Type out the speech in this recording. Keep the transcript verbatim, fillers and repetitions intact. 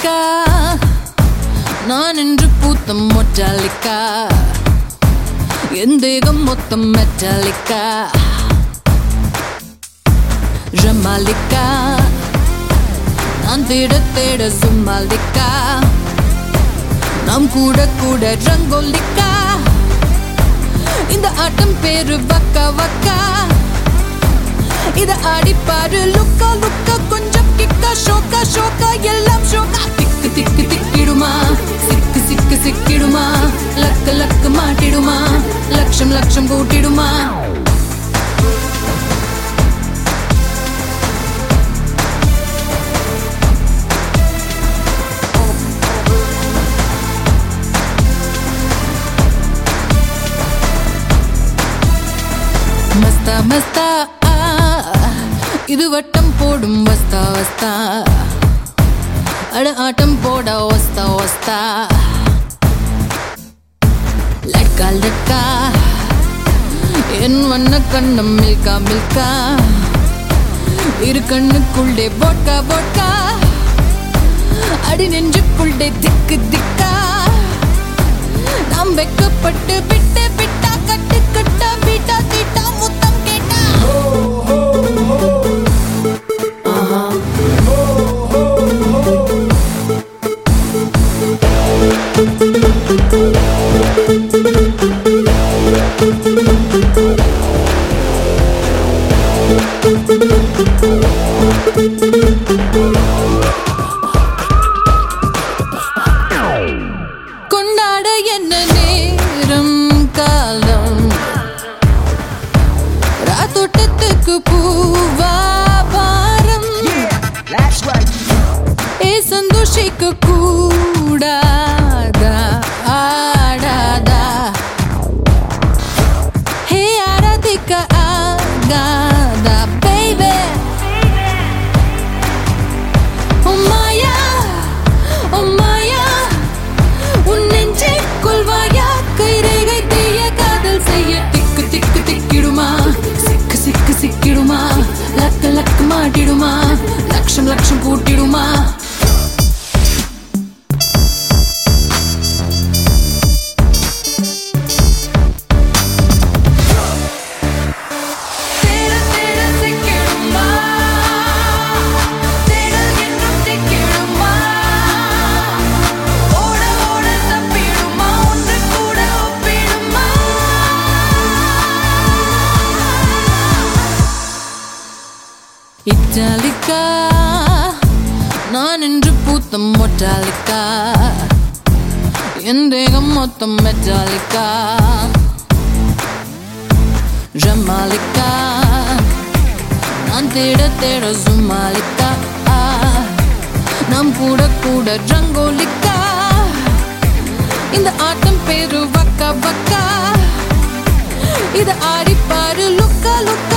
Metallica நான் என்று பூத்த மொட்டாலிக்கா என் தேகம் மொத்தம் மெட்டாலிக்கா ஜமாலிக்கா நான் தேட தேட சும்மாலிக்கா நாம் கூட கூட ரங்கோலிக்கா இந்த ஆட்டம் பேரு வக்கா வக்கா இத ஆடிப்பாரு லுக்கா லுக்கா கொஞ்சம் கிக்கா ஷோக்கா ஷோக்கா எல்லாம் ஷோக்கா திக்கு திக்கு திக்கிடுமா சிக்கு சிக்கு சிக்கிடுமா லக்கு லக்கு மாட்டிடுமா லட்சம் லட்சம் கூட்டிடுமா மஸ்தா மஸ்தா இது வட்டம் போடும் வஸ்தா வஸ்தா அட ஆட்டம் போட வஸ்தா வஸ்தா லட்கா லட்கா என் வண்ண கண்ணம் மில்கா மில்கா இரு கண்ணுக்குள்ளே போட்கா போட்கா அடி நெஞ்சுக்குள்ளே திக்கு திக்கா நாம் வெக்கப்பட்டு விட்டு விட்டா கட்டு கட்டா வீட்டா தீட்டா முத்தம் கேட்டா கொண்டாட என்ன நேரம் காலம் ராத்தோட்டத்துக்கு பூவா பாரம் ஏ சந்தோஷிக்க கூடாதா ஆடாதா ஹே ஆராதிக்க ஆகாதா baby oh Maya oh Maya உன் நெஞ்சுக்குள் வாயா கைரேகை தீய காதல் செய்ய திக்கு திக்கு திக்கிடுமா சிக்கு சிக்கு சிக்கிடுமா லக்கு லக்கு மாட்டிடுமா லட்சம் லட்சம் கூட்டிடுமா இட்டாலிக்கா நான் என்று பூத்த மொட்டாலிக்கா என் தேகம் மொத்தம் மெட்டாலிக்கா ஜமாலிக்கா நான் தேட தேட சும்மாலிக்கா நாம் கூட கூட ரங்கோலிக்கா இந்த ஆட்டம் பேரு வக்கா வக்கா இத ஆடிப்பாரு லுக்கா லுக்கா